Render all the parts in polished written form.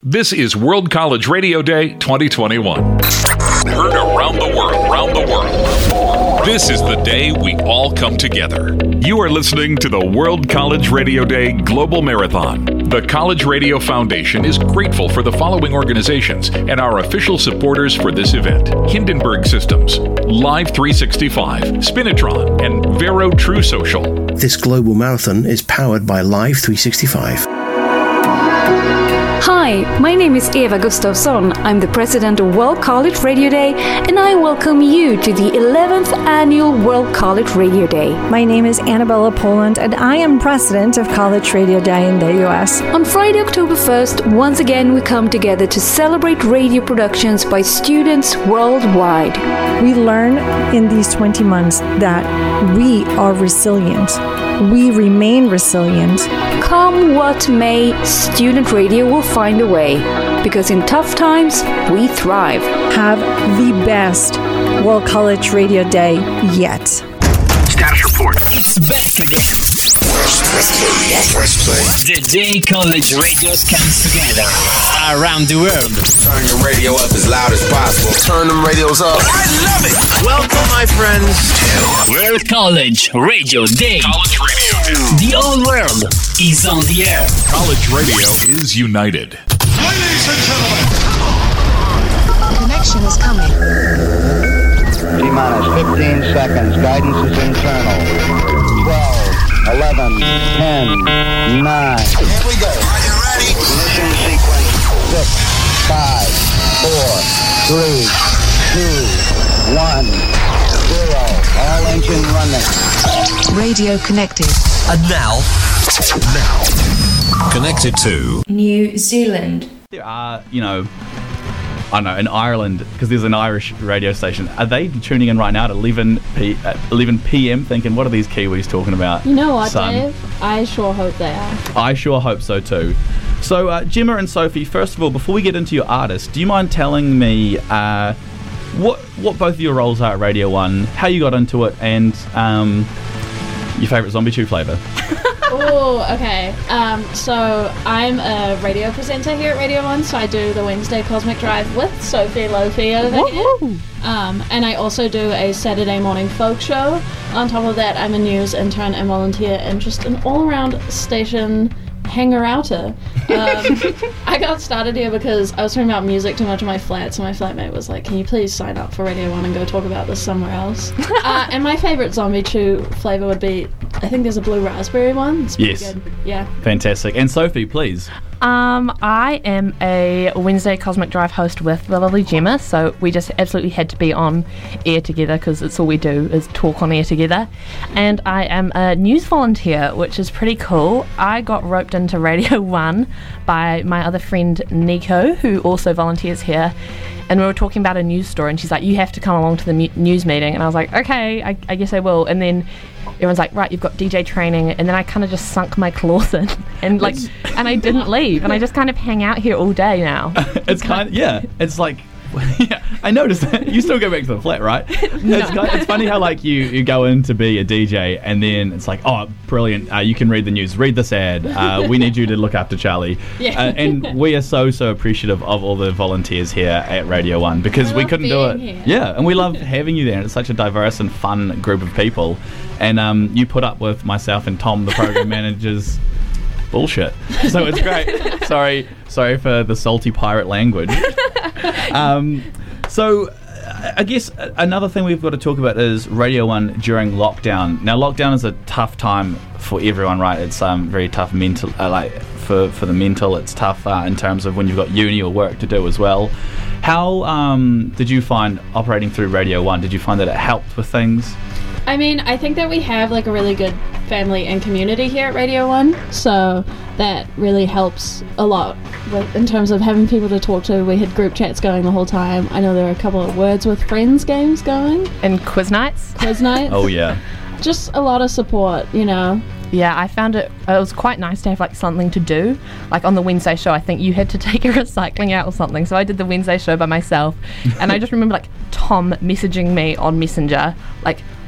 This is World College Radio Day 2021. Heard around the world. This is the day we all come together. You are listening to the World College Radio Day Global Marathon. The College Radio Foundation is grateful for the following organizations and our official supporters for this event: Hindenburg Systems, Live 365, Spinitron, and Vero True Social. This global marathon is powered by Live 365. Hi, my name is Eva Gustafsson. I'm the president of World College Radio Day, and I welcome you to the 11th annual World College Radio Day. My name is Annabella Poland, and I am president of College Radio Day in the U.S. On Friday, October 1st, once again we come together to celebrate radio productions by students worldwide. We learn in these 20 months that we are resilient. We remain resilient. Come what may, student radio will find a way, because in tough times, we thrive. Have the best World College Radio Day yet. Status report. It's back again. First play. The day college radios comes together around the world. Turn your radio up as loud as possible. Turn them radios up. I love it. Welcome, my friends, to World College Radio Day. College Radio Day. The whole world is on the air. College Radio is united. Ladies and gentlemen, the connection is coming. T-minus 15 seconds. Guidance is internal. 12, 11, 10, 9. here we go. Are you ready? Ignition sequence 6, 5, 4, 3, 2, 1, 0. All engine running. Radio connected. And now, connected to New Zealand. There are, I don't know, in Ireland, because there's an Irish radio station. Are they tuning in right now at 11 p.m. thinking, what are these Kiwis talking about? You know what, son? Dave? I sure hope they are. I sure hope so too. So, Gemma and Sophie, first of all, before we get into your artist, do you mind telling me what both of your roles are at Radio 1, how you got into it, and your favourite Zombie Chew flavour? Oh, okay. So I'm a radio presenter here at Radio 1, so I do the Wednesday Cosmic Drive with Sophie Lofi over here. And I also do a Saturday morning folk show. On top of that, I'm a news intern and volunteer and just an all-around station hanger-outer. I got started here because I was talking about music too much in my flat, so my flatmate was like, can you please sign up for Radio 1 and go talk about this somewhere else? And my favourite Zombie Chew flavour would be, I think there's a blue raspberry one. It's pretty good. Yeah. Fantastic. And Sophie, please. I am a Wednesday Cosmic Drive host with the lovely Gemma, so we just absolutely had to be on air together because it's all we do is talk on air together. And I am a news volunteer, which is pretty cool. I got roped into Radio 1 by my other friend Nico, who also volunteers here. And we were talking about a news story, and she's like, you have to come along to the news meeting. And I was like, okay, I guess I will. And then everyone's like, right, you've got DJ training. And then I kind of just sunk my claws in and and I didn't leave. And I just kind of hang out here all day now. It's it's like, yeah, I noticed that. You still go back to the flat, right? No. It's funny how you go in to be a DJ and then it's like, oh, brilliant, you can read the news, read this ad, we need you to look after Charlie. Yeah. And we are so appreciative of all the volunteers here at Radio 1 because we couldn't do it. Here. Yeah, and we love having you there, and it's such a diverse and fun group of people. And you put up with myself and Tom, the program manager's bullshit. So it's great. Sorry for the salty pirate language. So I guess another thing we've got to talk about is Radio 1 during lockdown. Now, lockdown is a tough time for everyone, right? It's very tough mental, for the mental. It's tough in terms of when you've got uni or work to do as well. How did you find operating through Radio 1? Did you find that it helped with things? I mean, I think that we have a really good family and community here at Radio 1, so that really helps a lot in terms of having people to talk to. We had group chats going the whole time. I know there are a couple of Words with Friends games going. And quiz nights. Oh, yeah. Just a lot of support, Yeah, I found it was quite nice to have something to do. Like on the Wednesday show, I think you had to take a recycling out or something. So I did the Wednesday show by myself. And I just remember Tom messaging me on Messenger,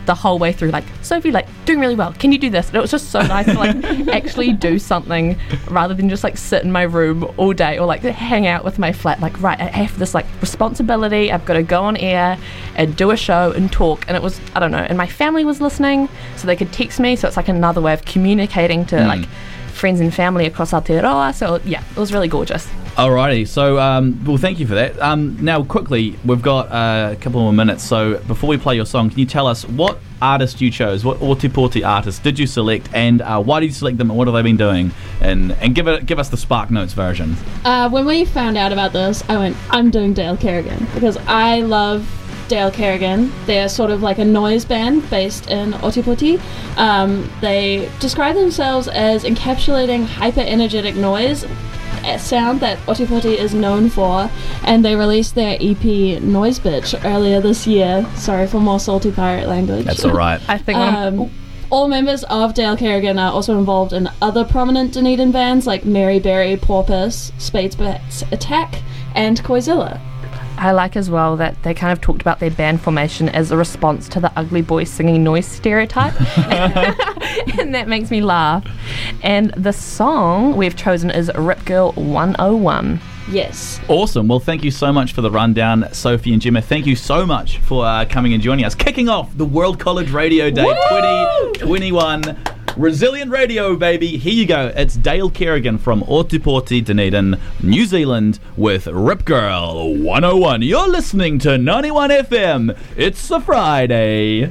the whole way through, like, Sophie, like, doing really well. Can you do this? And it was just so nice to, like, actually do something rather than just, like, sit in my room all day or, like, hang out with my flat. Like, right, I have this, like, responsibility. I've got to go on air and do a show and talk. And it was, I don't know, and my family was listening, so they could text me. So it's, like, another way of communicating to, like, friends and family across Aotearoa. So, yeah, it was really gorgeous. Alrighty, so well, thank you for that. Now, quickly, we've got a couple more minutes. So, before we play your song, can you tell us what artist you chose? What Ōtepoti artist did you select, and why did you select them, and what have they been doing? And give us the Spark Notes version. When we found out about this, I went, I'm doing Dale Kerrigan, because I love Dale Kerrigan. They're sort of like a noise band based in Ōtepoti. They describe themselves as encapsulating hyper-energetic noise sound that Ōtepoti is known for, and they released their EP Noise Bitch earlier this year. Sorry for more salty pirate language. That's alright. I think all members of Dale Kerrigan are also involved in other prominent Dunedin bands like Mary Berry, Porpoise, Spades Bats Attack, and Koizilla. I like as well that they kind of talked about their band formation as a response to the ugly boy singing noise stereotype. And that makes me laugh. And the song we've chosen is Rip Girl 101. Yes. Awesome. Well, thank you so much for the rundown, Sophie and Gemma. Thank you so much for coming and joining us. Kicking off the World College Radio Day 2021. Resilient Radio, baby. Here you go. It's Dale Kerrigan from Ōtepoti, Dunedin, New Zealand, with Rip Girl 101. You're listening to 91 FM. It's a Friday.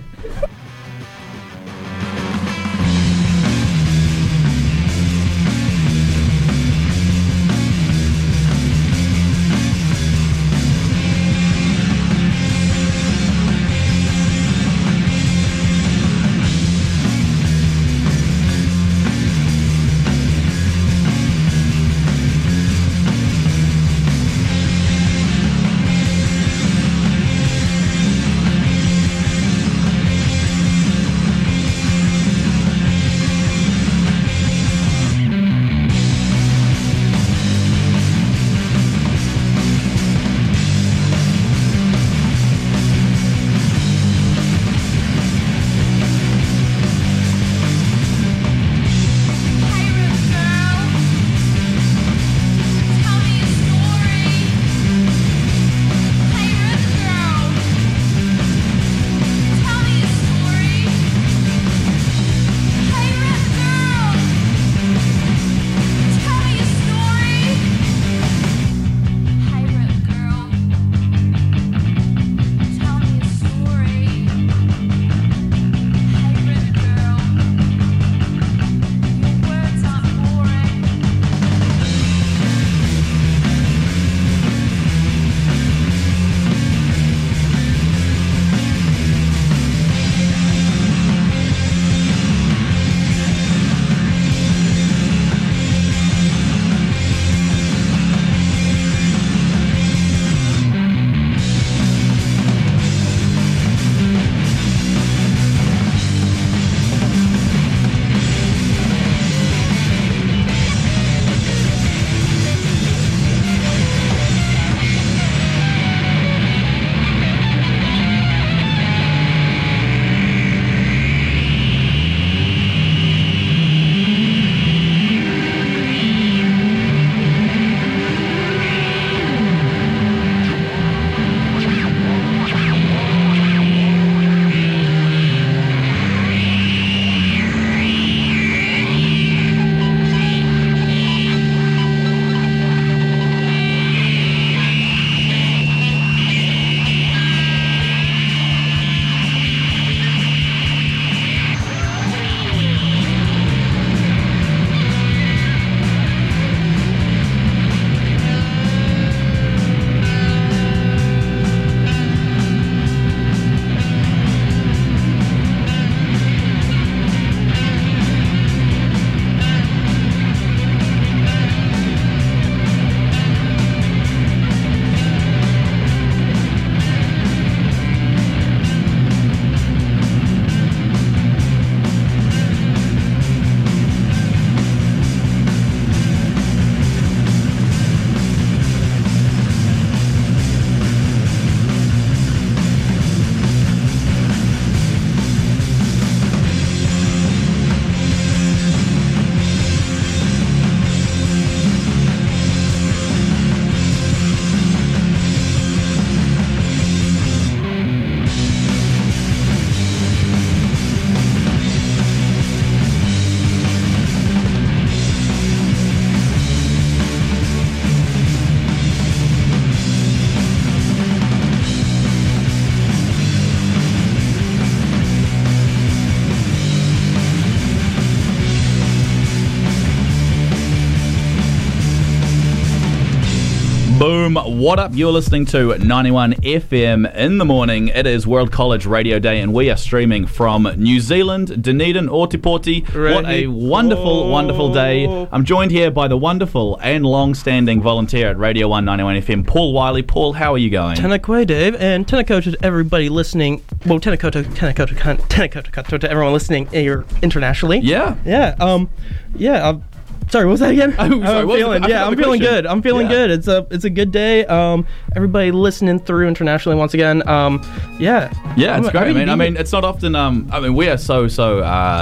Boom. What up? You're listening to 91 FM in the morning. It is World College Radio Day, and we are streaming from New Zealand, Dunedin, Ōtepoti. What a wonderful, wonderful day. I'm joined here by the wonderful and long-standing volunteer at Radio 1 91 FM, Paul Wiley. Paul, how are you going? Tēnā koe, Dave, and tēnā koe to everybody listening. Well, tēnā koe to everyone listening here internationally. Yeah. Sorry, what was that again? I'm feeling good. I'm feeling good. It's a good day. Everybody listening through internationally once again. Yeah, it's great. I mean, it's not often. We are so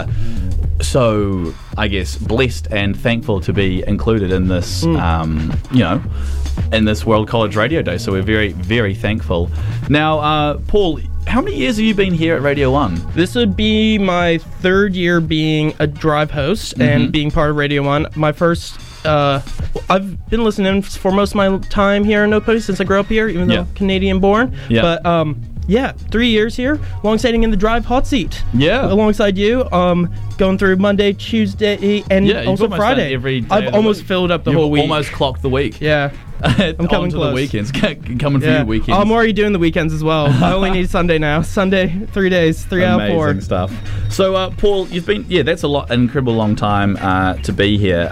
I guess blessed and thankful to be included in this. In this World College Radio Day. So we're very, very thankful. Now, Paul, how many years have you been here at Radio 1? This would be my third year being a drive host and being part of Radio 1. My first, I've been listening for most of my time here in Ōtepoti since I grew up here, even though Canadian born. Yeah. But, 3 years here, long-standing in the drive hot seat. Yeah. Alongside you, going through Monday, Tuesday, and also Friday. Every day I've almost filled up the whole week. Almost clocked the week. Yeah. I'm coming to close. The weekends. Coming for your weekends. I'm already doing the weekends as well. I only need Sunday now. Sunday, 3 days, 3 out of 4. Amazing stuff. So, Paul, you've been, that's an incredible long time to be here.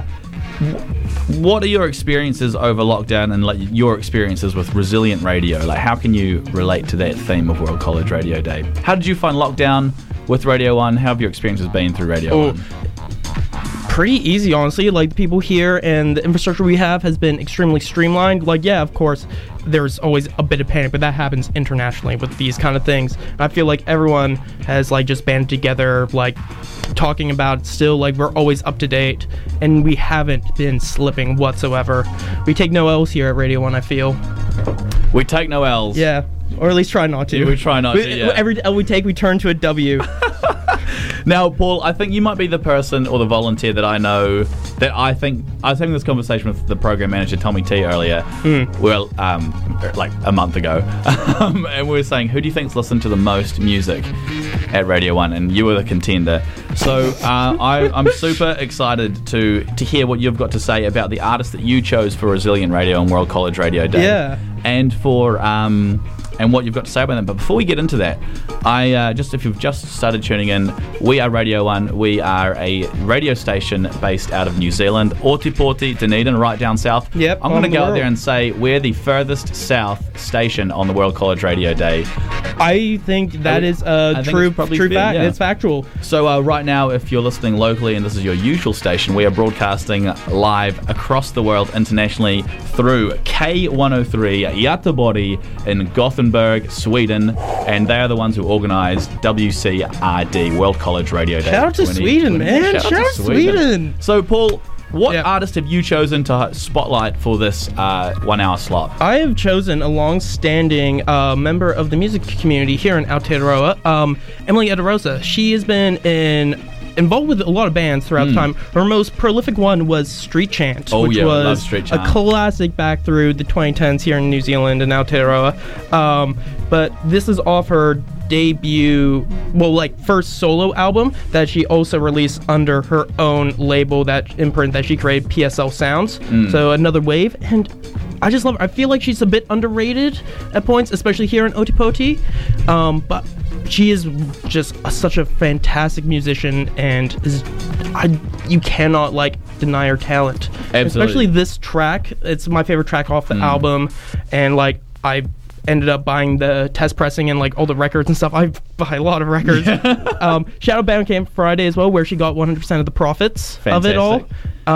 What are your experiences over lockdown and your experiences with resilient radio? How can you relate to that theme of World College Radio Day? How did you find lockdown with Radio 1? How have your experiences been through Radio 1? Pretty easy, honestly. The people here and the infrastructure we have has been extremely streamlined. Of course, there's always a bit of panic, but that happens internationally with these kind of things. I feel like everyone has just banded together, talking about it still. We're always up to date, and we haven't been slipping whatsoever. We take no L's here at Radio 1, I feel. We take no L's. Yeah, or at least try not to. Yeah, we try not to, yeah. Every L we take, we turn to a W. Now, Paul, I think you might be the person or the volunteer that I know that I think I was having this conversation with the program manager Tommy T earlier, well, a month ago, and we were saying, who do you think's listened to the most music at Radio 1? And you were the contender. So I'm super excited to hear what you've got to say about the artist that you chose for Resilient Radio and World College Radio Day. Yeah. And for and what you've got to say about them. But before we get into that, if you've just started tuning in, we are Radio 1. We are a radio station based out of New Zealand, Ōtepoti, Dunedin, right down south. Yep. I'm going to go out there and say we're the furthest south station on the World College Radio Day. I think that is a true fact. Yeah. It's factual. So right now, if you're listening locally and this is your usual station, we are broadcasting live across the world internationally through K103 Göteborg in Gothenburg, Sweden, and they are the ones who organised WCRD, World College Radio Day. Shout out to Sweden, man. Shout out to Sweden. So, Paul, what artist have you chosen to spotlight for this 1 hour slot? I have chosen a long-standing member of the music community here in Aotearoa, Emily Ederosa. She has been involved with a lot of bands throughout the time. Her most prolific one was Street Chant, which was Street Chant. A classic back through the 2010s here in New Zealand and Aotearoa. But this is off her debut, first solo album that she also released under her own label, that imprint that she created, PSL Sounds. So another wave, and I just love her. I feel like she's a bit underrated at points, especially here in Ōtepoti. But she is just such a fantastic musician, and you cannot deny her talent. Absolutely. Especially this track. It's my favorite track off the album, and I ended up buying the test pressing and all the records and stuff. I buy a lot of records. Shout out Bandcamp Friday as well, where she got 100% of the profits of it all.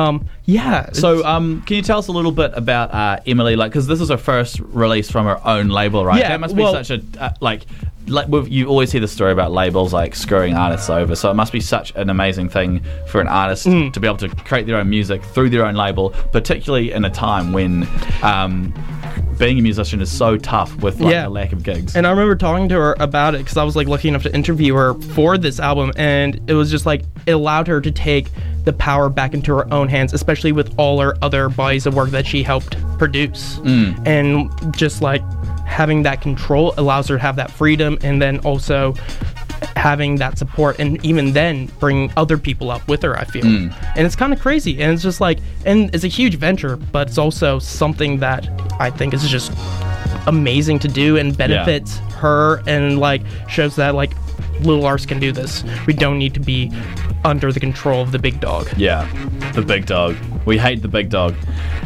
So can you tell us a little bit about Emily, because this is her first release from her own label, right? Yeah, that must be such a you always hear the story about labels screwing artists over, so it must be such an amazing thing for an artist to be able to create their own music through their own label, particularly in a time when being a musician is so tough with the lack of gigs. And I remember talking to her about it because I was lucky enough to interview her for this album, and it was just it allowed her to take the power back into her own hands, especially with all her other bodies of work that she helped produce. And just having that control allows her to have that freedom, and then also having that support, and even then bring other people up with her, I feel. And it's kind of crazy, and it's just like, and it's a huge venture, but it's also something that I think is just amazing to do and benefits her, and like shows that like little arts can do this. We don't need to be under the control of the big dog. Yeah, the big dog. We hate the big dog.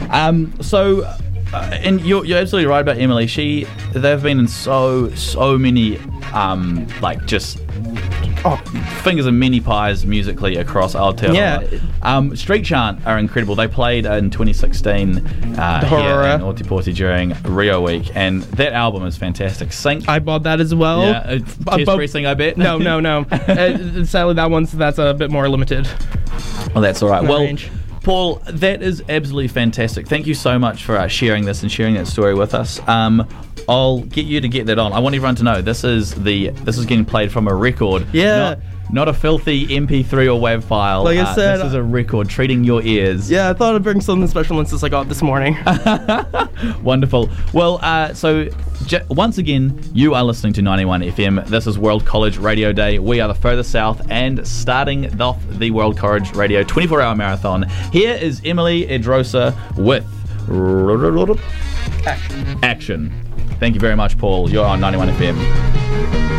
And you're absolutely right about Emily. They've been in so many just fingers and many pies musically across Aotearoa. Yeah. Street Chant are incredible. They played in 2016 here in Ōtepoti during Rio Week, and that album is fantastic. Sync. I bought that as well. Yeah, test pressing, I bet. No. Sadly, that's a bit more limited. Well, that's all right. Well, range. Paul, that is absolutely fantastic. Thank you so much for sharing this and sharing that story with us. I'll get you to get that on. I want everyone to know this is getting played from a record. Yeah. Not a filthy MP3 or WAV file. Like I said, this is a record treating your ears. Yeah, I thought I'd bring something special since I got this morning. Wonderful. Well, once again, you are listening to 91 FM. This is World College Radio Day. We are the further south and starting off the World College Radio 24-hour marathon. Here is Emily Edrosa with Action. Thank you very much, Paul. You're on 91 FM.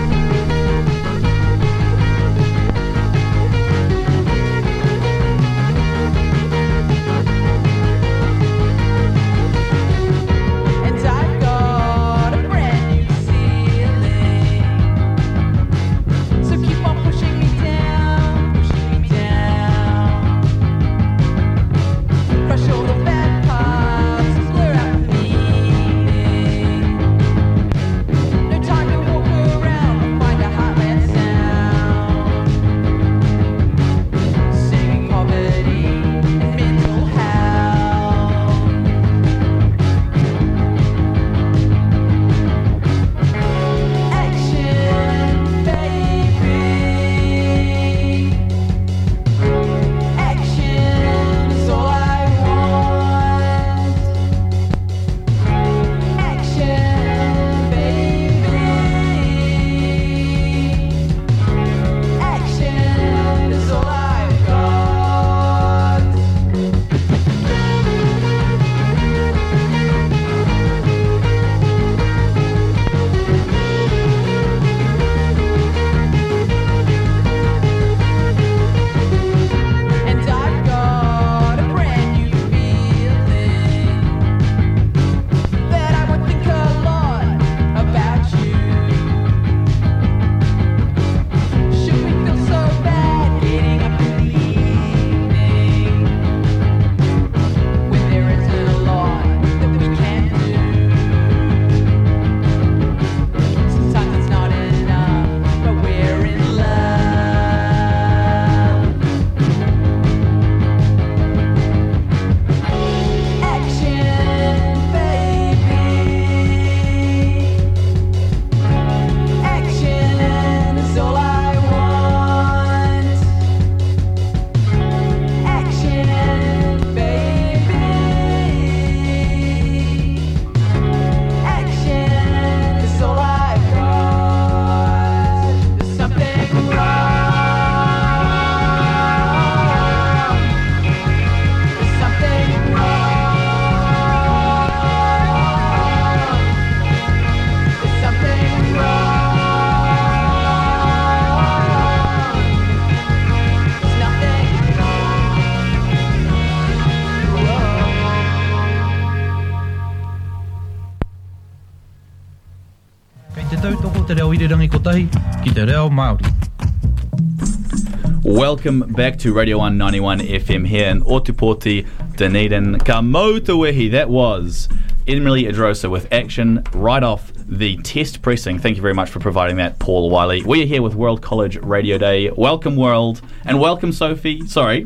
Welcome back to Radio 191 FM here in Ōtepoti, Dunedin. Ka mau te wehi. That was Emily Edrosa with Action right off the test pressing. Thank you very much for providing that, Paul Wiley. We are here with World College Radio Day. Welcome, World, and welcome, Sophie. Sorry.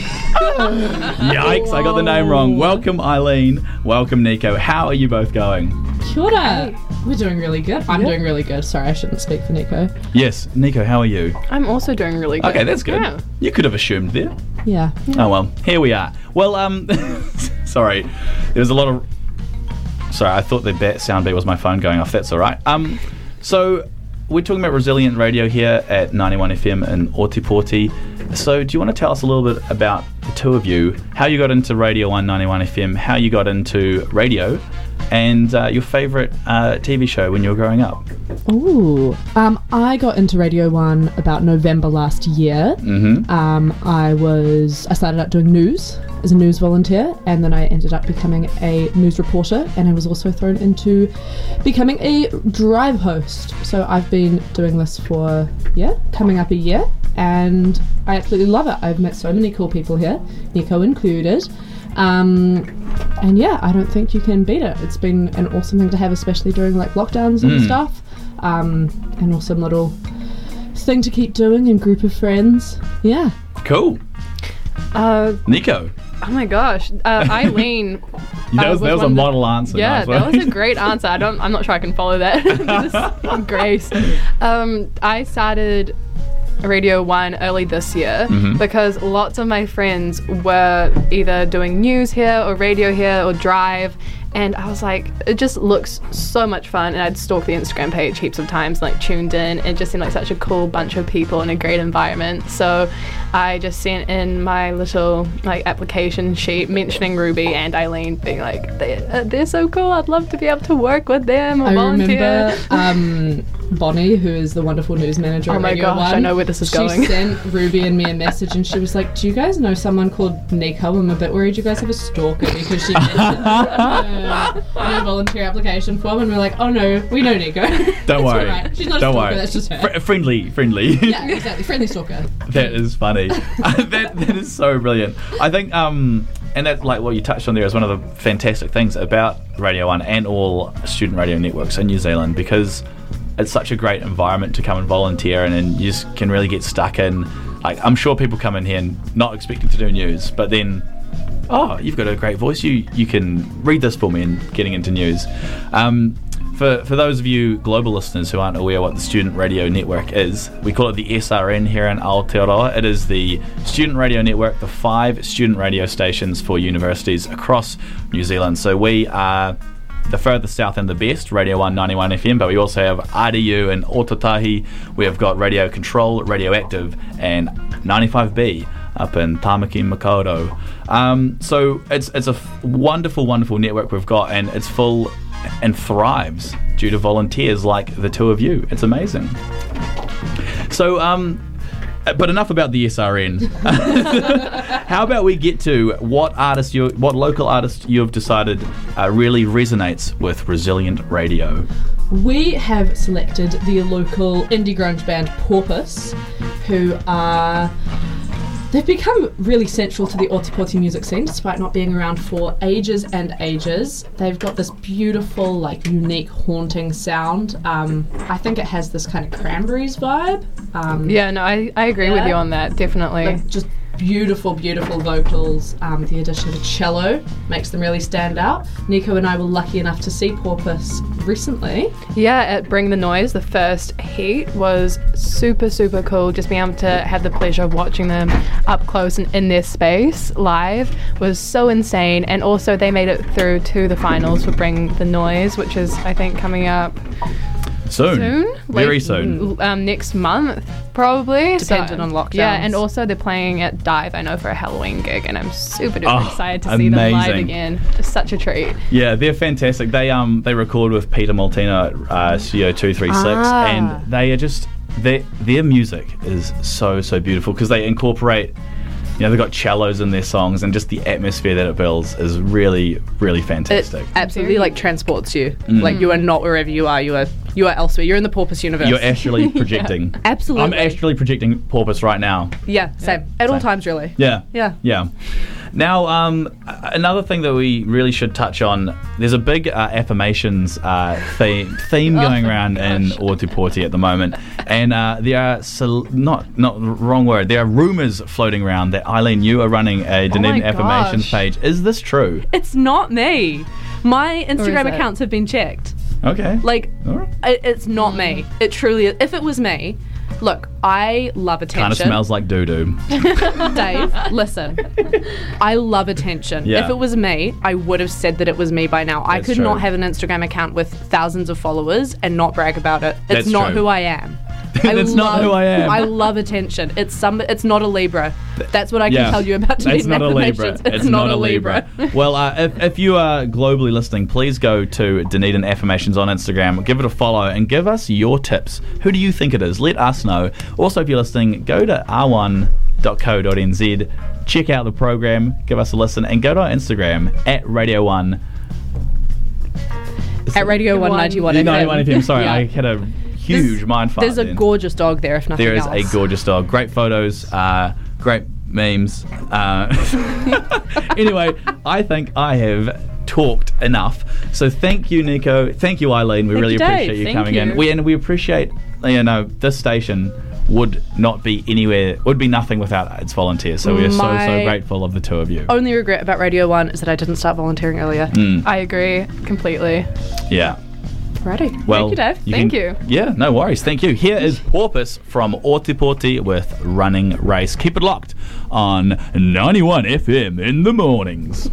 Yikes, I got the name wrong. Welcome, Eileen. Welcome, Nico. How are you both going? Kia ora. We're doing really good. I'm doing really good. Sorry, I shouldn't speak for Nico. Yes, Nico, how are you? I'm also doing really good. Okay, that's good. Yeah. You could have assumed there. Yeah. Oh, well, here we are. Well, sorry. There was a lot of... Sorry, I thought the sound beat was my phone going off. That's all right. So we're talking about resilient radio here at 91 FM in Ōtepoti. So do you want to tell us a little bit about the two of you, how you got into Radio 1 91 FM, how you got into radio, and your favourite TV show when you were growing up? Ooh, I got into Radio 1 about November last year. Mm-hmm. I started out doing news as a news volunteer, and then I ended up becoming a news reporter, and I was also thrown into becoming a drive host. So I've been doing this for, coming up a year, and I absolutely love it. I've met so many cool people here, Nico included. And I don't think you can beat it. It's been an awesome thing to have, especially during like lockdowns and stuff. An awesome little thing to keep doing and group of friends. Yeah. Cool. Nico. Oh my gosh, Eileen. That was a model answer. Yeah, that was a great answer. I'm not sure I can follow that. Grace. I started Radio 1 early this year because lots of my friends were either doing news here or radio here or drive, and I was like, it just looks so much fun, and I'd stalked the Instagram page heaps of times, like tuned in, and it just seemed like such a cool bunch of people and a great environment. So I just sent in my little like application sheet mentioning Ruby and Eileen, being like, they're so cool, I'd love to be able to work with them or volunteer. I remember Bonnie, who is the wonderful news manager at Radio 1. I know where this is going. She sent Ruby and me a message, and she was like, do you guys know someone called Nico? I'm a bit worried you guys have a stalker, because she mentioned her volunteer application form, and we're like, oh no, we know Nico. Don't worry. Right. She's not a stalker, that's just her. Friendly. Yeah, exactly. Friendly stalker. That is funny. that is so brilliant. I think, and that, like what you touched on there, is one of the fantastic things about Radio 1 and all student radio networks in New Zealand, because it's such a great environment to come and volunteer in, and you just can really get stuck in. Like, I'm sure people come in here and not expecting to do news, but then, oh, you've got a great voice, you can read this for me, and getting into news. For those of you global listeners who aren't aware what the Student Radio Network is, we call it the SRN here in Aotearoa. It is the Student Radio Network, the 5 student radio stations for universities across New Zealand. So we are the furthest south and the best, Radio 1 91 FM, but we also have RDU in Ōtautahi. We have got Radio Control, Radioactive, and 95B up in Tamaki Makaurau. So it's a wonderful, wonderful network we've got, and it's full and thrives due to volunteers like the two of you. It's amazing. So, but enough about the SRN. How about we get to what local artist you have decided really resonates with resilient radio? We have selected the local indie grunge band Porpoise, who are... They've become really central to the Ōtepoti music scene, despite not being around for ages and ages. They've got this beautiful, like, unique, haunting sound. I think it has this kind of Cranberries vibe. I agree with you on that, definitely. Like, just beautiful, beautiful vocals. The addition of a cello makes them really stand out. Nico and I were lucky enough to see Porpoise recently. Yeah, at Bring the Noise, the first heat was super, super cool. Just being able to have the pleasure of watching them up close and in their space live was so insane. And also they made it through to the finals for Bring the Noise, which is, I think, coming up soon? Very soon. Next month, probably. Depending on lockdowns. Yeah, and also they're playing at Dive, I know, for a Halloween gig, and I'm super duper excited to see them live again. Just such a treat. Yeah, they're fantastic. They record with Peter Maltino at Studio 236, and they are just... Their music is so, so beautiful, because they incorporate... You know, they've got cellos in their songs, and just the atmosphere that it builds is really, really fantastic. It absolutely, like, transports you. Like, you are not wherever you are. You are elsewhere. You're in the Porpoise universe. You're astrally projecting. Absolutely. I'm astrally projecting Porpoise right now. Yeah, same. At all times, really. Yeah. Yeah. Yeah. Now, another thing that we really should touch on, there's a big affirmations theme going around in Ōtepoti at the moment, and there are wrong word. There are rumours floating around that Eileen, you are running a Dunedin affirmations page. Is this true? It's not me. My Instagram accounts have been checked. Okay. Like, it's not me. It truly is. If it was me, Look, I love attention. Kind of smells like doo-doo. Dave, listen. I love attention. Yeah. If it was me, I would have said that it was me by now. I That's could true. not have an Instagram account with thousands of followers and not brag about it. It's That's not true. who I am. That's not who I am. I love attention. It's not a Libra. That's what I can Yeah. tell you about It's Tibetan not a Libra. affirmations. It's not a Libra. Well, if you are globally listening, please go to Dunedin Affirmations on Instagram, give it a follow, and give us your tips. Who do you think it is? Let us know. Also, if you're listening, go to r1.co.nz, check out the program, give us a listen, and go to our Instagram at Radio 1. At Radio 191 FM. 91 FM. Sorry, Yeah. I had a huge mind fart There's a then. gorgeous dog there, if nothing There is else. a gorgeous dog. Great photos, great memes. Anyway, I think I have talked enough. So thank you, Nico. Thank you, Eileen. We Thank really you, Dave. appreciate you Thank coming you. in. We appreciate, this station would not be anywhere, would be nothing without its volunteers. So we are so My- grateful of the two of you. Only regret about Radio 1 is that I didn't start volunteering earlier. I agree completely. Yeah. Righty. Well, Thank you, Dave. Thank you. Yeah, no worries. Thank you. Here is Porpoise from Otipoti with Running Race. Keep it locked on 91 FM in the mornings.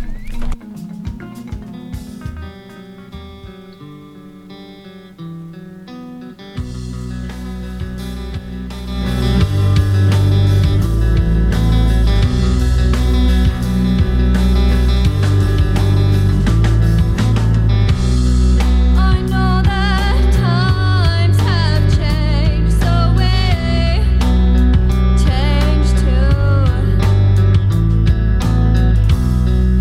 I know that times have changed, so we change too.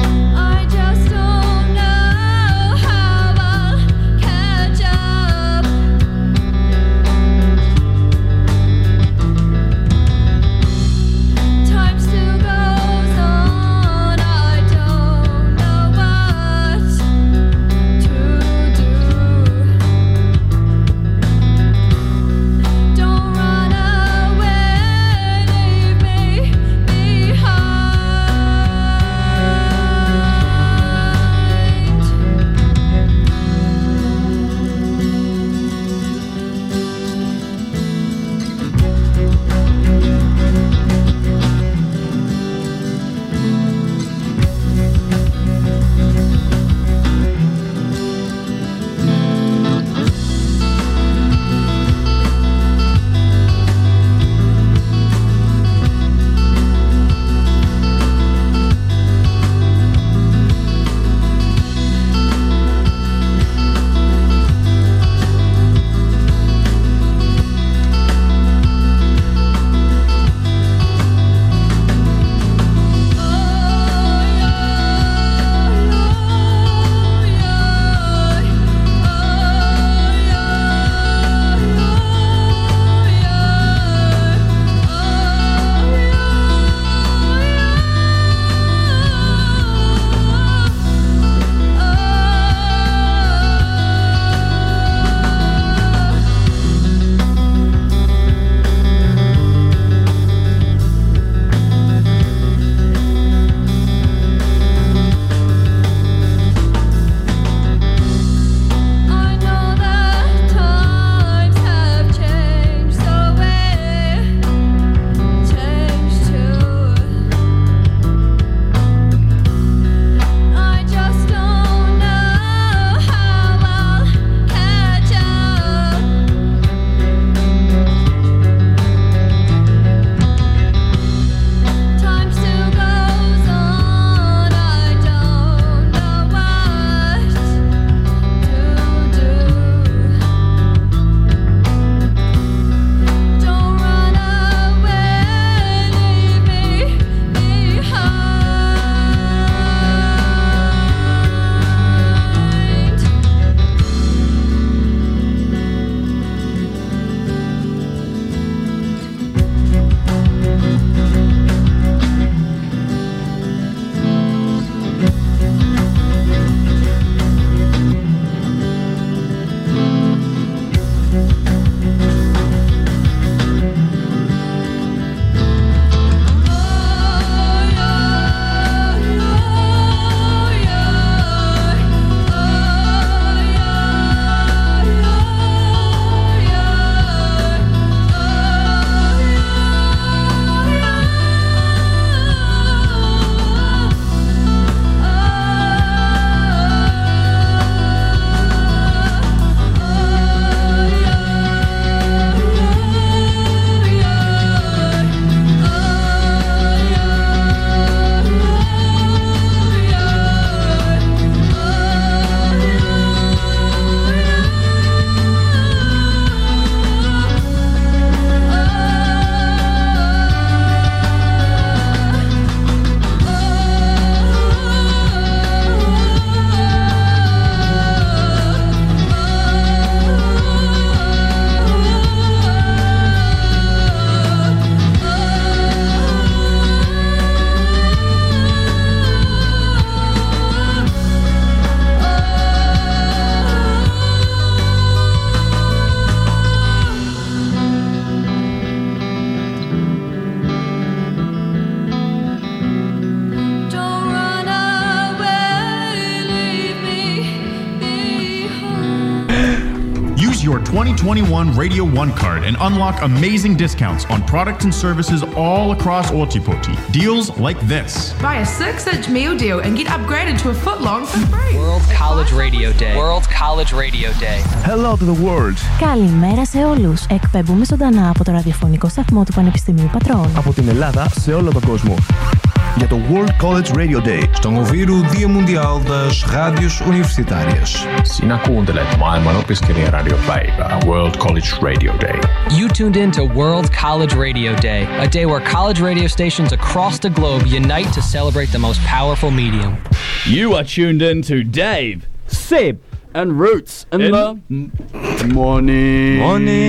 your 2021 Radio 1 card and unlock amazing discounts on products and services all across Otipoti. Deals like this. Buy a 6-inch meal deal and get upgraded to a foot-long for free. World College Radio Day. World College Radio Day. Hello to the world. Καλημέρα σε όλους. Εκπέμπουμε ζωντανά από το ραδιοφωνικό σταθμό του Πανεπιστημίου Πατρών. Από την Ελλάδα σε όλο τον κόσμο. Για το World College Radio Day. Στον Οβίρου Dia Mundial das Rádios Universitárias. Sinä kuuntelet maailman opiskelijaradiopäivää World College Radio Day. You tuned in to World College Radio Day, a day where college radio stations across the globe unite to celebrate the most powerful medium. You are tuned in to Dave, Seb, and Roots in the morning.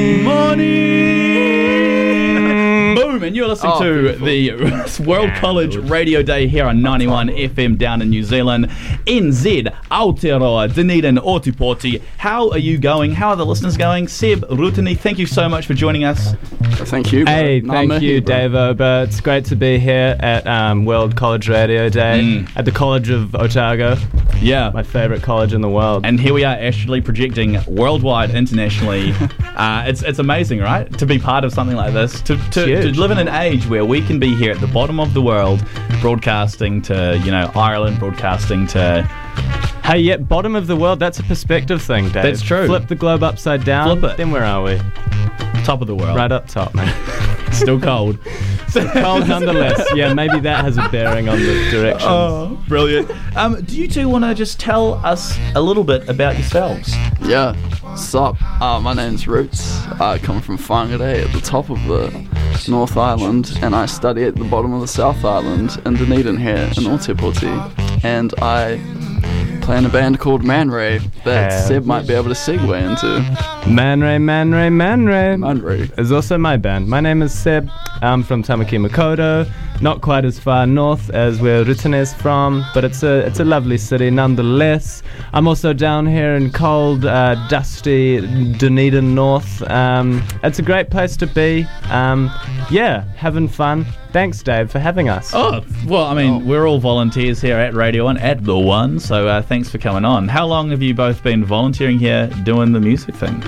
Boom, and you're listening to the World College Radio Day here on 91 FM down in New Zealand. NZ, Aotearoa, Dunedin, Otipoti. How are you going? How are the listeners going? Seb, Rutini, thank you so much for joining us. Thank you. Hey, thank you, Davo. But it's great to be here at World College Radio Day at the College of Otago. Yeah. My favourite college in the world. And here we are actually projecting worldwide, internationally. It's amazing, right? To be part of something like this. To live in an age where we can be here at the bottom of the world, broadcasting to, Ireland, broadcasting to... Hey, yeah, bottom of the world, that's a perspective thing, Dave. That's true. Flip the globe upside down. Flip it. Then where are we? Top of the world. Right up top, man. Still cold. Cold nonetheless. Yeah, maybe that has a bearing on the directions. Oh, brilliant. Do you two want to just tell us a little bit about yourselves? Yeah. Sup? My name's Roots. I come from Whangarei at the top of the North Island, and I study at the bottom of the South Island in Dunedin here in Otipoti. And I play in a band called Man Ray that Seb might be able to segue into. Man Ray is also my band. My name is Seb. I'm from Tamaki Makaurau, not quite as far north as where Rutene is from, but it's a lovely city nonetheless. I'm also down here in cold, dusty Dunedin North. It's a great place to be. Having fun. Thanks, Dave, for having us. Oh, well, I mean, we're all volunteers here at Radio 1, at The One, so thanks for coming on. How long have you both been volunteering here doing the music thing?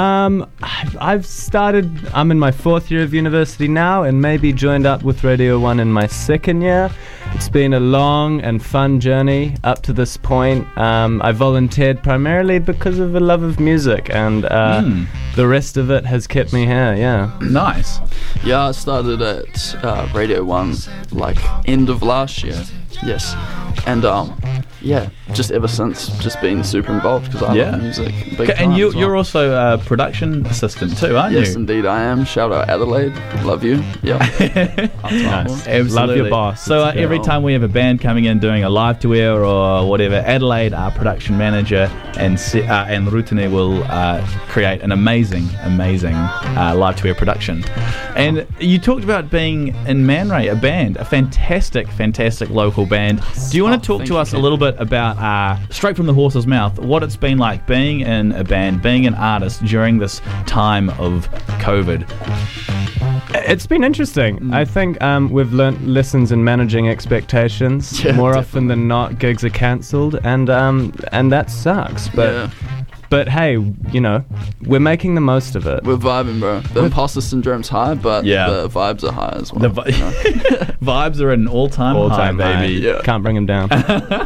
I've started, I'm in my 4th year of university now, and maybe joined up with Radio 1 in my 2nd year. It's been a long and fun journey up to this point. I volunteered primarily because of a love of music, and the rest of it has kept me here, yeah. Nice. Yeah, I started at Radio 1, end of last year. Yes. And, just ever since, just been super involved because I love music. And you're also a production assistant too, aren't you? Yes, indeed I am. Shout out Adelaide. Love you. Yeah. Nice. Absolutely. Love your boss. So every time we have a band coming in doing a live to air or whatever, Adelaide, our production manager, and Rutene will create an amazing live to air production. And you talked about being in Man Ray, a band, a fantastic local band. Do you want to talk to us a little bit about, straight from the horse's mouth, what it's been like being in a band, being an artist during this time of COVID? It's been interesting. I think we've learnt lessons in managing expectations. More often than not, gigs are cancelled, and that sucks. But hey, we're making the most of it. We're vibing, bro. The imposter syndrome's high, but the vibes are high as well. Vibes are at an all-time high, baby. Yeah. Can't bring them down. I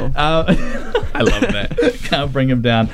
love that. Can't bring them down.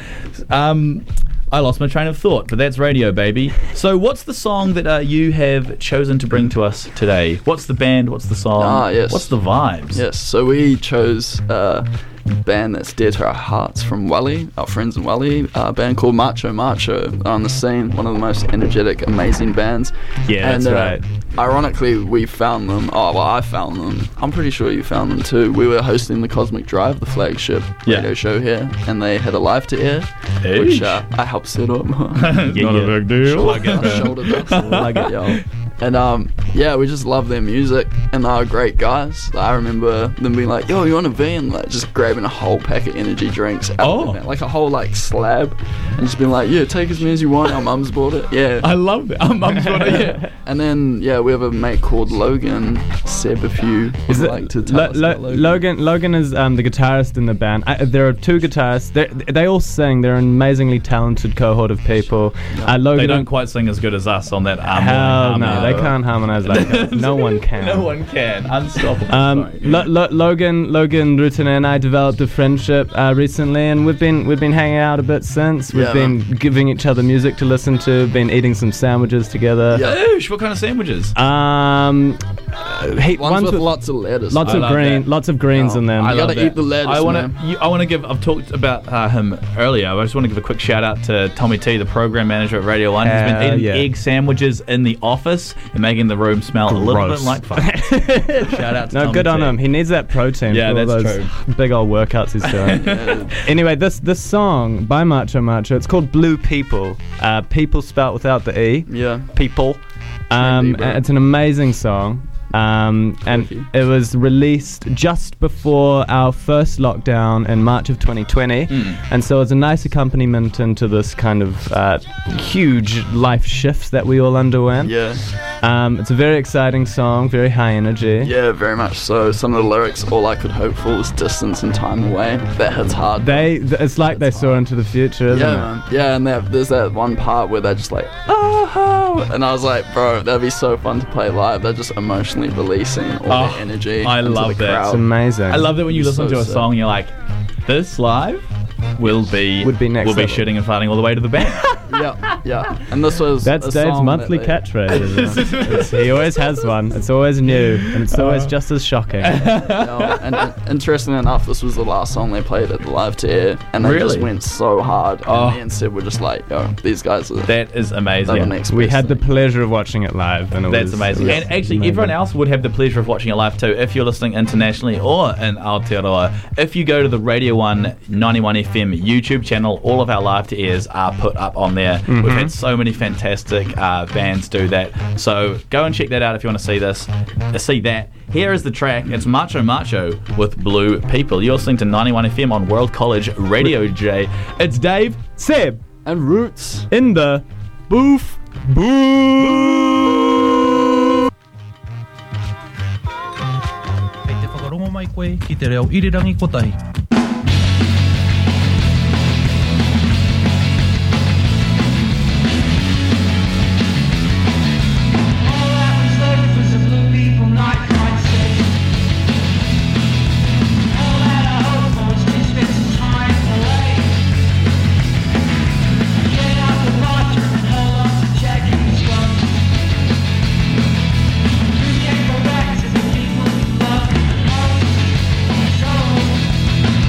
I lost my train of thought, but that's radio, baby. So what's the song that you have chosen to bring to us today? What's the band? What's the song? Yes. What's the vibes? Yes, so we chose band that's dear to our hearts from Wally, our friends in Wally, a band called Macho on the scene, one of the most energetic, amazing bands. Yeah, that's right. Ironically, we found them. I found them. I'm pretty sure you found them too. We were hosting the Cosmic Drive, the flagship radio show here, and they had a live to air, which I helped set up. Not a big deal. Shoulder dust. Plug it, y'all. And yeah, we just love their music, and they are great guys. I remember them being like, "Yo, you want a V?" and like just grabbing a whole pack of energy drinks out of the van, like a whole like slab, and just being like, "Yeah, take as many as you want. Our mum's bought it." Yeah, I love that. Our mum's bought it. Yeah. And then yeah, we have a mate called Logan. Seb, if you would like to tell us about Logan. Logan is the guitarist in the band. There are two guitarists. They all sing. They're an amazingly talented cohort of people. Logan, they don't quite sing as good as us on that. Hell no, they can't harmonize like that. No one can. No one can. Unstoppable. Logan Rutten and I developed a friendship recently, and we've been hanging out a bit since. We've been giving each other music to listen to. Been eating some sandwiches together. Yeah. Oosh, what kind of sandwiches? Ones with lots of lettuce. Lots of greens in them. You gotta eat the lettuce. I want to give. I've talked about him earlier. I just want to give a quick shout out to Tommy T, the program manager at Radio 1. He's been eating egg sandwiches in the office and making the room smell a little bit like fun. Shout out to Tommy good T. on him. He needs that protein for all that's those true. big old workouts he's doing. Anyway, this song by Macho Macho, it's called Blue People. People spelt without the E. Yeah. People. It's an amazing song. And it was released just before our first lockdown in March of 2020, and so it's a nice accompaniment into this kind of huge life shifts that we all underwent. Yeah. It's a very exciting song, very high energy. Yeah, very much so. Some of the lyrics, all I could hope for was distance and time away. That hits hard. It's like they saw into the future, isn't it? Man. Yeah, and there's that one part where they're just like, oh, and I was like, bro, that'd be so fun to play live. They're just emotionally releasing all their energy. I love that. It's amazing. I love that when you listen to a song, you're like, this live would be next level. shitting and farting all the way to the band. yeah. And this was that's Dave's monthly catchphrase. Isn't it? He always has one. It's always new, and it's always just as shocking. And interestingly enough, this was the last song they played at the live to air, and they just went so hard. And me and Sid were just like, "Yo, these guys are." That is amazing. We had the pleasure of watching it live, and that's amazing. And actually, everyone else would have the pleasure of watching it live too, if you're listening internationally or in Aotearoa. If you go to the Radio 1 91 FM YouTube channel, all of our live to airs are put up on there. Mm-hmm. We've had so many fantastic bands do that. So go and check that out if you want to see this. See that. Here is the track. It's Macho Macho with Blue People. You're listening to 91 FM on World College Radio J. It's Dave, Seb, and Roots in the booth. People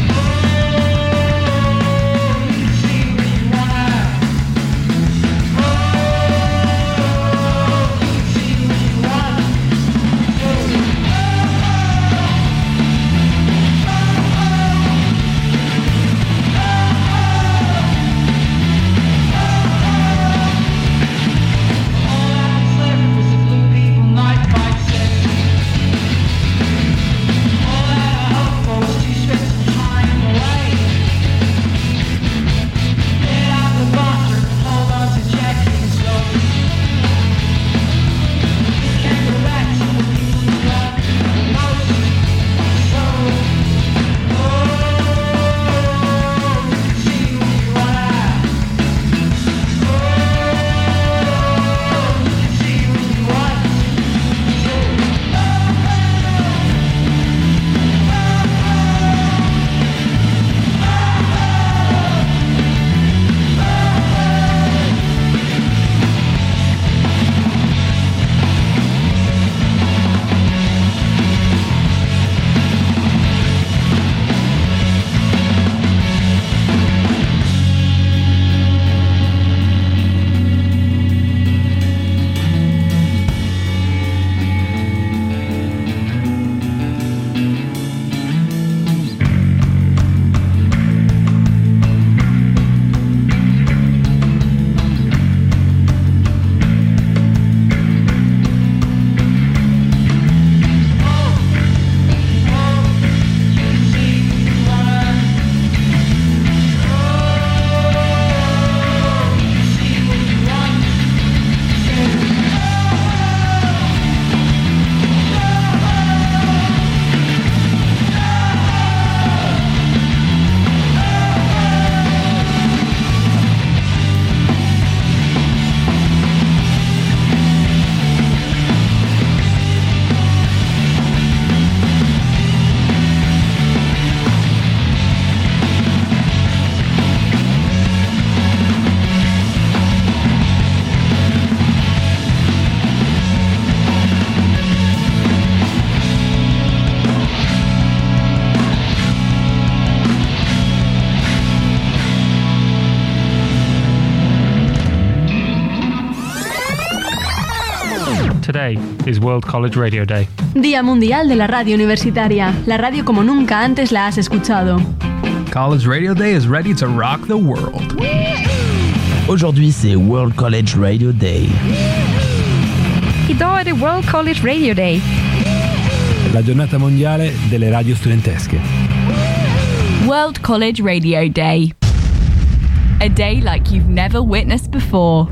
today is World College Radio Day. Día Mundial de la Radio Universitaria, la radio como nunca antes la has escuchado. College Radio Day is ready to rock the world. Aujourd'hui, c'est World College Radio Day. Idag är det World College Radio Day. La giornata mondiale delle radio studentesche. World College Radio Day. A day like you've never witnessed before.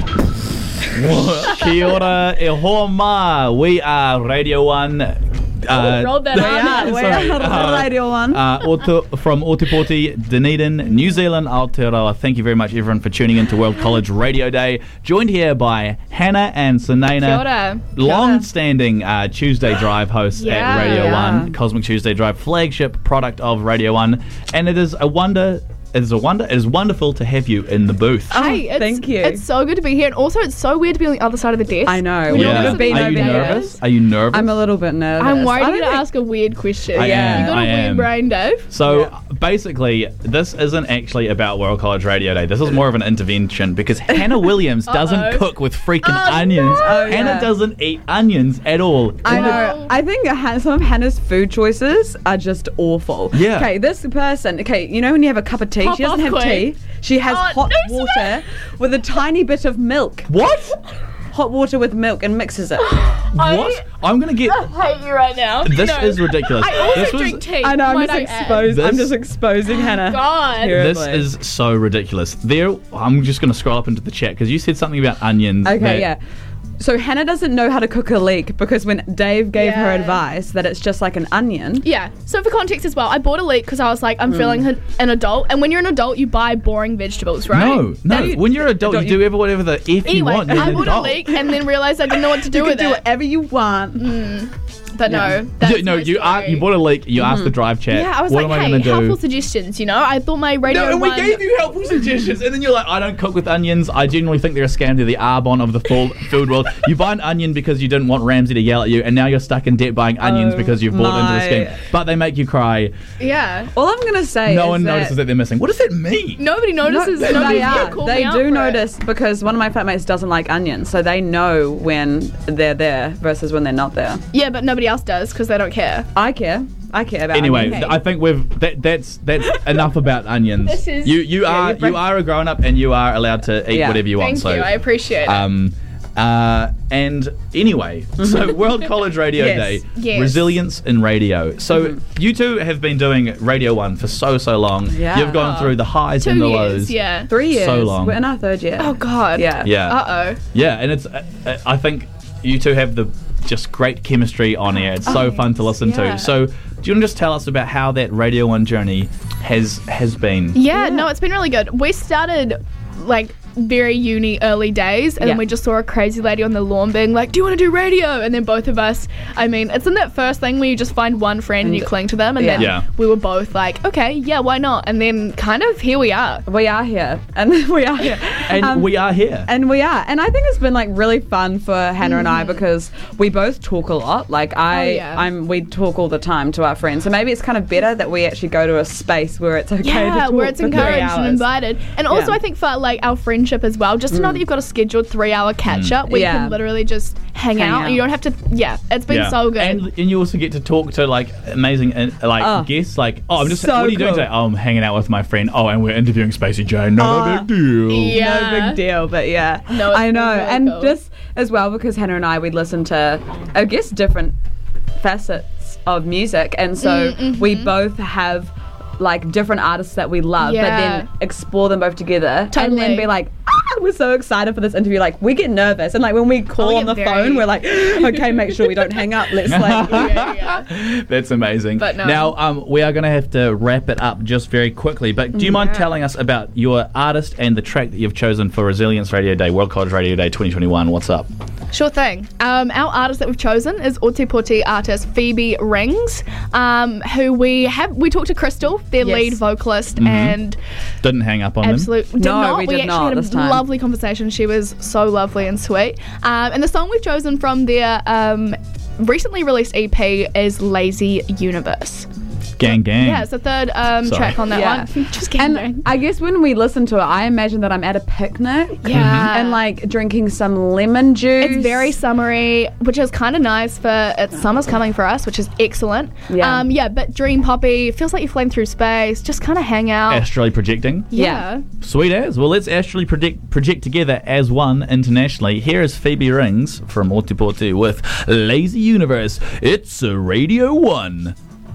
Kia ora e hoa ma. We are Radio 1. Rolled that out. We are Radio 1. From Otepoti, Dunedin, New Zealand, Aotearoa. Thank you very much, everyone, for tuning in to World College Radio Day. Joined here by Hannah and Sunaina. Kia ora. Long-standing Tuesday Drive hosts at Radio 1. Cosmic Tuesday Drive, flagship product of Radio 1. And it is wonderful to have you in the booth. Thank you. It's so good to be here, and also it's so weird to be on the other side of the desk. I know. We've Yeah. never been Are over you here. nervous? Are you nervous? I'm a little bit nervous. I'm worried I you're don't going to think- ask a weird question. I am. You got a I weird am. brain, Dave. So basically, this isn't actually about World College Radio Day. This is more of an intervention because Hannah Williams doesn't cook with freaking onions. Hannah doesn't eat onions at all. I know. I think some of Hannah's food choices are just awful. Yeah. Okay, this person, you know when you have a cup of tea, Pop she doesn't off have quick. tea. She has hot water with a tiny bit of milk. What? Hot water with milk and mixes it. What? I'm going to get... I hate you right now. This is ridiculous. I also This was- drink tea. I know, I'm Might just I add? exposed. I'm This- just exposing Hannah. God. This terribly. is so ridiculous. I'm just going to scroll up into the chat because you said something about onions. Okay, that- yeah. So Hannah doesn't know how to cook a leek because when Dave gave her advice that it's just like an onion. Yeah. So for context as well, I bought a leek because I was like, I'm feeling an adult. And when you're an adult, you buy boring vegetables, right? No. When you're an adult, you do whatever the F you Anyway, want. You're I an bought a adult. leek and then realized I didn't know what to do with You can do it. whatever you want. But no, that's my you story. bought a leek. You asked the drive chat. Yeah, I was what like, am I hey, going to helpful do? suggestions, you know? I thought my radio No, and we one... gave you helpful suggestions, and then you're like, I don't cook with onions. I genuinely think they're a scam. They're the Arbonne of the food world. You buy an onion because you didn't want Ramsay to yell at you, and now you're stuck in debt buying onions because you've bought into the scheme. But they make you cry. Yeah. All I'm gonna say No is one notices that they're missing. What does that mean? Nobody notices. No, Nobody's they gonna are. call me They out do for it. notice because one of my flatmates doesn't like onions, so they know when they're there versus when they're not there. Yeah, but nobody else does because they don't care. I care. I care about Anyway, onions. I think that's enough about onions. This is- you are a grown up and you are allowed to eat whatever you want. Thank you. I appreciate it. And anyway, so World College Radio Yes. Day, Yes. resilience in radio. So you two have been doing Radio 1 for so long. Yeah. You've gone through the highs 2 and the years, lows. yeah. 3 years. So long. We're in our 3rd year. Oh, God. Yeah. Yeah. Uh-oh. Yeah, and it's I think you two have the just great chemistry on air. It's so fun to listen yeah. to. So do you want to just tell us about how that Radio 1 journey has been? Yeah, no, it's been really good. We started like very uni early days, and then we just saw a crazy lady on the lawn being like, do you want to do radio? And then both of us, I mean, it's in that first thing where you just find one friend and you cling to them, and then we were both like, okay, yeah, why not? And then kind of here we are. We are here. And we are here. And we are here. And we are. And I think it's been like really fun for Hannah and I because we both talk a lot. Like we talk all the time to our friends. So maybe it's kind of better that we actually go to a space where it's okay to talk where it's for 3 encouraged and hours. invited. And also I think for like our friendship as well, just to know that you've got a scheduled 3-hour catch up where you can literally just hang out and you don't have to it's been so good. And you also get to talk to like amazing guests like, oh, I'm just so what are you doing cool. today? Oh, I'm hanging out with my friend. Oh, and we're interviewing Spacey Jane. No big deal. No big deal, but yeah. No, it's I know. really And cool. just as well because Hannah and I, we listen to, I guess, different facets of music. And so we both have like different artists that we love, but then explore them both together and then be like, we're so excited for this interview. Like we get nervous, and like when we call on the phone, we're like, okay, make sure we don't hang up. Let's like, That's amazing. But no. Now, we are going to have to wrap it up just very quickly. But do you mind telling us about your artist and the track that you've chosen for Resilience Radio Day, World College Radio Day 2021? What's up? Sure thing. Our artist that we've chosen is Otepoti artist Phoebe Rings, who we talked to Crystal, their lead vocalist, and Didn't hang up on absolutely did No, not. we We did actually not had this a time. lovely conversation. She was so lovely and sweet. And the song we've chosen from their recently released EP is Lazy Universe. Gang Gang. Yeah, it's the third track on that one. Just Gang Gang. I guess when we listen to it, I imagine that I'm at a picnic. Yeah. And like drinking some lemon juice. It's very summery, which is kind of nice for summer's coming for us, which is excellent. Yeah. But dream poppy, feels like you're flying through space, just kind of hang out. Astrally projecting. Yeah. Sweet as. Well, let's astrally project together as one internationally. Here is Phoebe Rings from Ōtepoti with Lazy Universe. It's a Radio 1.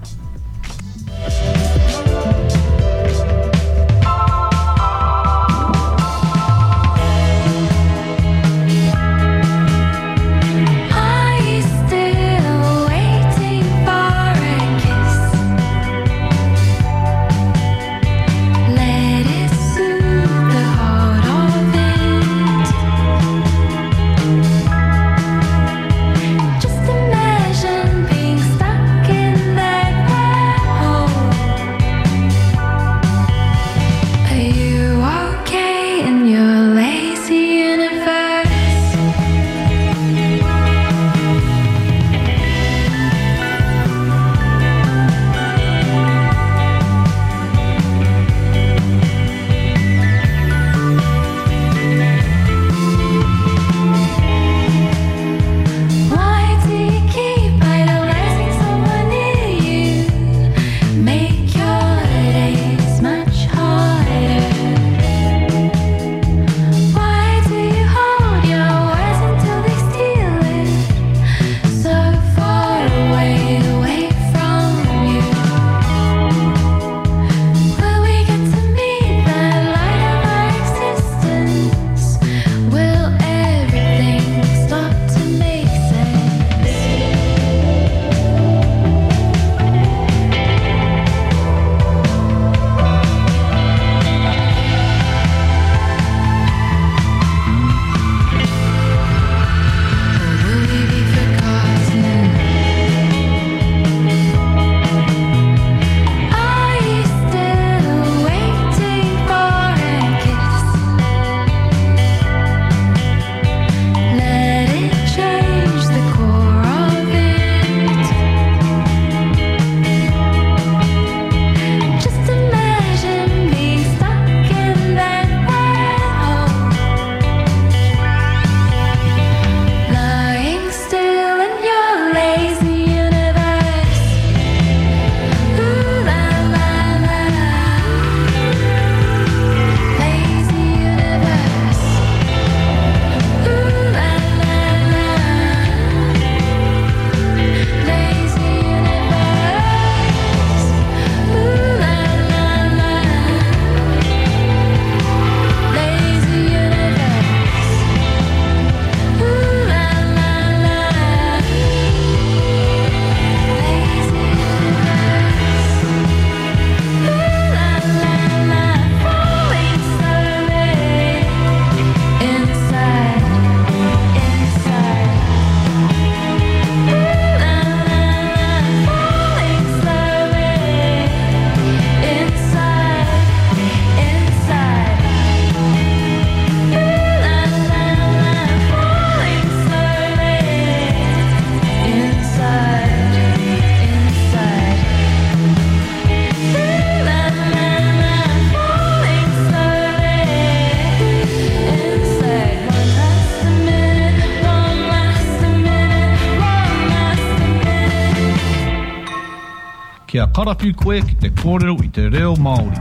Kia karapu koe ki te kōrero I te reo Māori.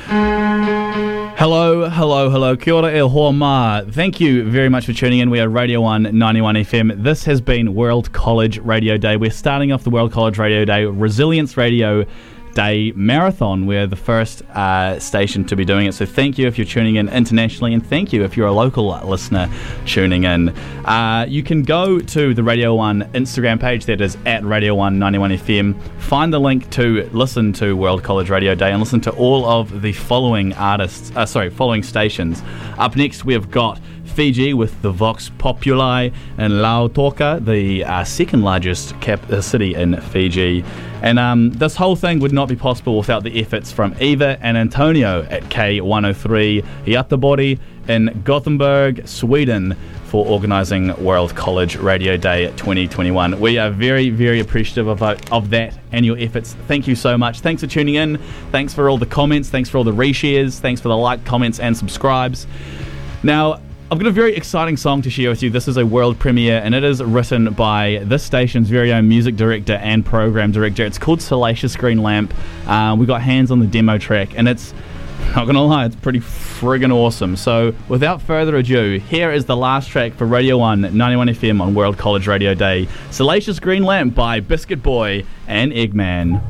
Hello. Kia ora e hoa mā. Thank you very much for tuning in. We are Radio 1 91 FM. This has been World College Radio Day. We're starting off the World College Radio Day Resilience Radio Day Marathon. We're the first station to be doing it. So thank you if you're tuning in internationally, and thank you if you're a local listener tuning in. You can go to the Radio 1 Instagram page, that is at Radio 1 91 FM. Find the link to listen to World College Radio Day and listen to all of the following following stations. Up next, we have got Fiji with the Vox Populi in Lautoka, the second largest city in Fiji. And this whole thing would not be possible without the efforts from Eva and Antonio at K103 Göteborg in Gothenburg, Sweden, for organising World College Radio Day 2021. We are very, very appreciative of that and your efforts. Thank you so much. Thanks for tuning in. Thanks for all the comments. Thanks for all the reshares. Thanks for the like, comments and subscribes. Now, I've got a very exciting song to share with you. This is a world premiere, and it is written by this station's very own music director and program director. It's called Salacious Green Lamp. We got hands on the demo track, and it's, not gonna lie, it's pretty friggin' awesome. So, without further ado, here is the last track for Radio 1 91 FM on World College Radio Day. Salacious Green Lamp by Biscuit Boy and Eggman.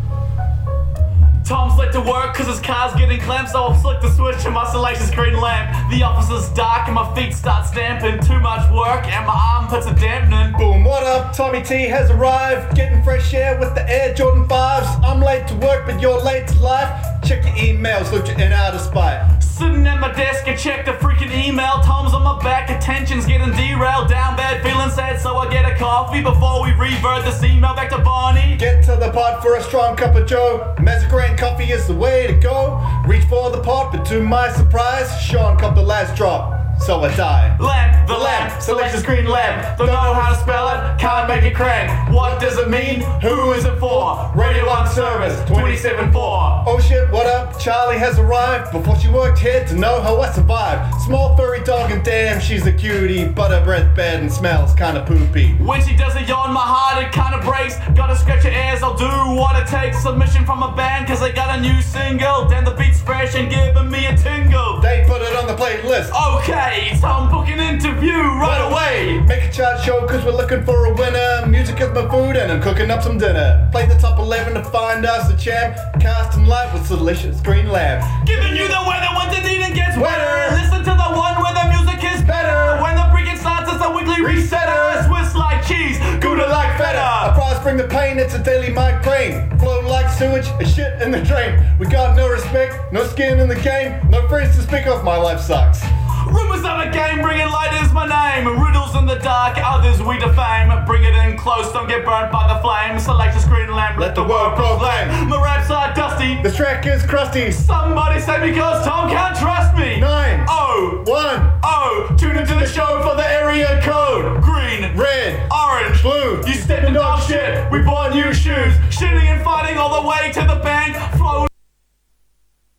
Tom's late to work cause his car's getting clamped, so I'll flick the switch in my salacious green lamp. The office is dark and my feet start stamping. Too much work and my armpits are dampening. Boom, what up? Tommy T has arrived. Getting fresh air with the Air Jordan 5s. I'm late to work but you're late to life. Check your emails, look you in out of spite. Sitting at my desk, I check the freaking email. Tom's on my back, attention's getting derailed. Down bad, feeling sad, so I get a coffee before we revert this email back to Barney. Get to the pot for a strong cup of joe. Mazarin coffee is the way to go. Reach for the pot, but to my surprise, Sean cut the last drop. So I die. Lamp, the lamp, salacious green lamp. Don't know how to spell it, can't make it crank. What does it mean? Who is it for? Radio 1 service, 27.4. Oh shit, what up? Charlie has arrived. Before she worked here to know how I survived. Small furry dog and damn, she's a cutie. But her breath bad and smells kinda poopy. When she does a yawn, my heart it kinda breaks. Gotta scratch your ears, I'll do what it takes. Submission from a band, cause they got a new single. Damn, the beat's fresh and giving me a tingle. They put it on the playlist. Okay. Tom, book an interview right away. Make a chart show cause we're looking for a winner. Music is my food and I'm cooking up some dinner. Play the top 11 to find us a champ. Casting light with Salacious Green Lamp. Giving you the weather when the need gets wetter. Listen to the one where the music is better. When the breaking starts, it's a weekly resetter. Swiss like cheese, Gouda like feta. A prize bring the pain, it's a daily migraine. Flow like sewage, a shit in the drain. We got no respect, no skin in the game. No friends to speak of, my life sucks. Rumors on a game, bringing light is my name. Riddles in the dark, others we defame. Bring it in close, don't get burnt by the flame. Salacious green lamp, let the world proclaim. My raps are dusty, this track is crusty. Somebody say me cause Tom can't trust me. 9, 0, 1, 0. Tune into the show for the area code. Green, red, orange, blue. You stepped in dog shit, we bought new shoes. Shitting and fighting all the way to the bank.